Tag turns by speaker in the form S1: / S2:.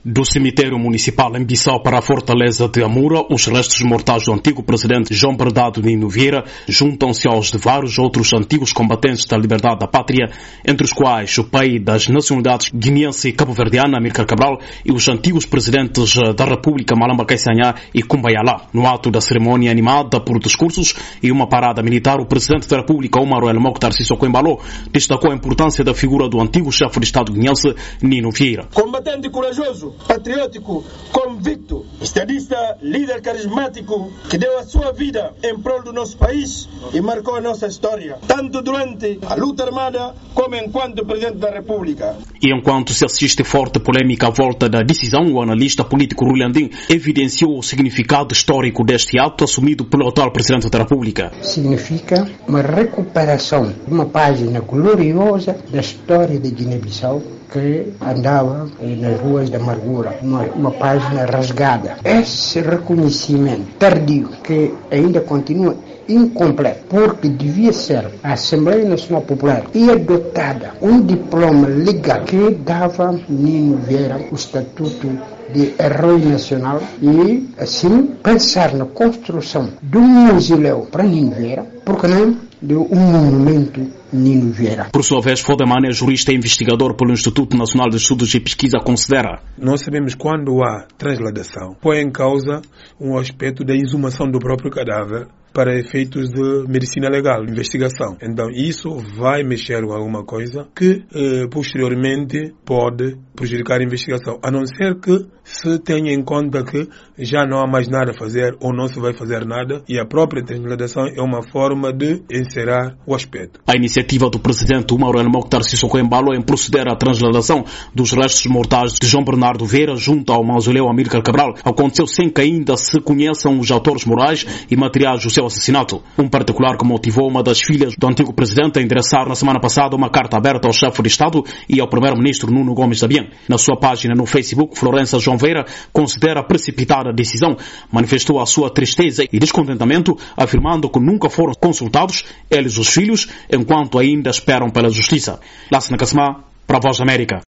S1: Do cemitério municipal em Bissau para a fortaleza de Amura, os restos mortais do antigo presidente João Bernardo Nino Vieira juntam-se aos de vários outros antigos combatentes da liberdade da pátria, entre os quais o pai das nacionalidades guineense e cabo-verdiana, Amílcar Cabral, e os antigos presidentes da República, Malamba Kaissanha e Kumbayala. No ato da cerimónia animada por discursos e uma parada militar, o presidente da República, Omar El-Mokhtar Sissoko Embalo, destacou a importância da figura do antigo chefe de Estado guineense, Nino Vieira.
S2: Combatente corajoso, patriótico, convicto, estadista, líder carismático, que deu a sua vida em prol do nosso país e marcou a nossa história, tanto durante a luta armada como enquanto presidente da República.
S1: E enquanto se assiste forte polêmica à volta da decisão, o analista político Rui Landim evidenciou o significado histórico deste ato assumido pelo atual presidente da República.
S3: Significa uma recuperação de uma página gloriosa da história de Guiné-Bissau que andava nas ruas da amargura, uma página rasgada. Esse reconhecimento tardio, que ainda continua incompleto, porque devia ser a Assembleia Nacional Popular e adotada um diploma legal que dava Nino Vieira o estatuto de herói nacional e, assim, pensar na construção de um mausoléu para Nino Vieira, porque não de um monumento Nino Vieira.
S1: Por sua vez, Fodemane, jurista e investigador pelo Instituto Nacional de Estudos e Pesquisa, considera:
S4: nós sabemos quando há transladação, põe em causa um aspecto da exumação do próprio cadáver para efeitos de medicina legal, investigação. Então, isso vai mexer com alguma coisa que, posteriormente, pode prejudicar a investigação. A não ser que se tenha em conta que já não há mais nada a fazer ou não se vai fazer nada e a própria transladação é uma forma de encerrar o aspecto.
S1: A iniciativa do presidente Omar El-Mokhtar Sissoko Embalo em proceder à transladação dos restos mortais de João Bernardo Vieira junto ao mausoléu Amílcar Cabral aconteceu sem que ainda se conheçam os autores morais e materiais do seu assassinato. Um particular que motivou uma das filhas do antigo presidente a endereçar na semana passada uma carta aberta ao chefe de Estado e ao primeiro-ministro Nuno Gomes da Bian. Na sua página no Facebook, Florença João Vieira considera precipitada a decisão, manifestou a sua tristeza e descontentamento, afirmando que nunca foram consultados, eles os filhos, enquanto ainda esperam pela justiça. Lássina Kassamá, para a Voz da América.